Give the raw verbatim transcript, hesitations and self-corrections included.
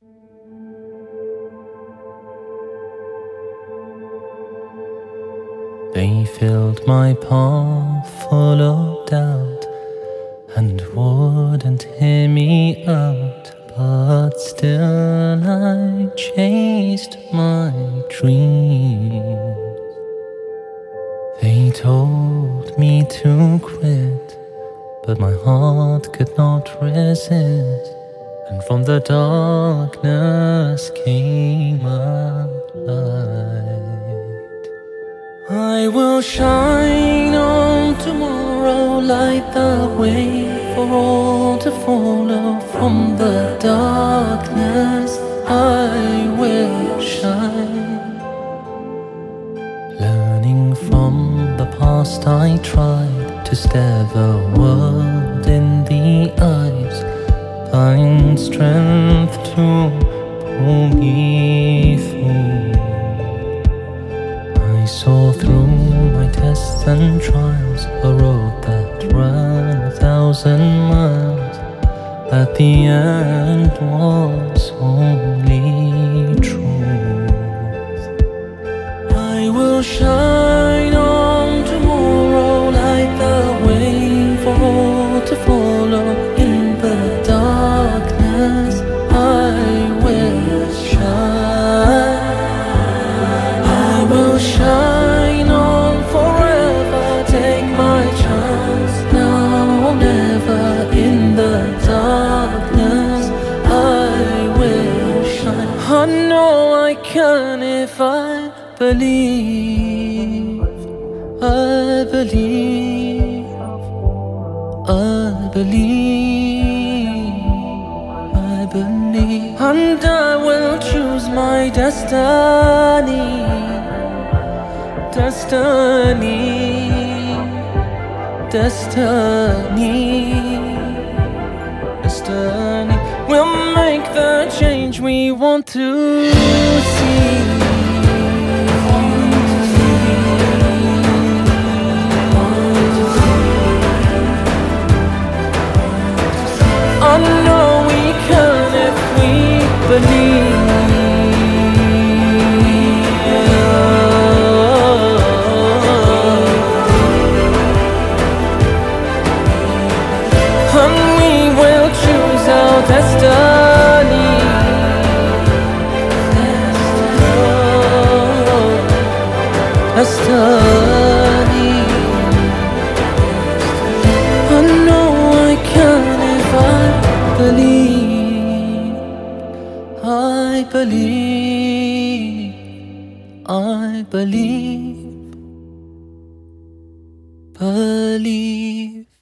They filled my path full of doubt and wouldn't hear me out, but still I chased my dreams. They told me to quit, but my heart could not resist, and from the darkness came a light. I will shine on tomorrow, light the way for all to follow. From the darkness I will shine. Learning from the past, I tried to stare the world in the eyes, find strength to pull me through. I saw through my tests and trials, a road that ran a thousand miles. At the end was only truth. I will shine on tomorrow, light the way for all to follow. In the darkness I will shine. I will shine on forever, take my chance now or never. In the darkness I will shine. I know I can if I believe. I believe. I believe. I believe. And I will choose my destiny. Destiny. Destiny. Destiny. We'll make the change we want to see. I know we can if we believe. And we will choose our destiny. Destiny. I know I can if I believe. I believe. I believe. Believe.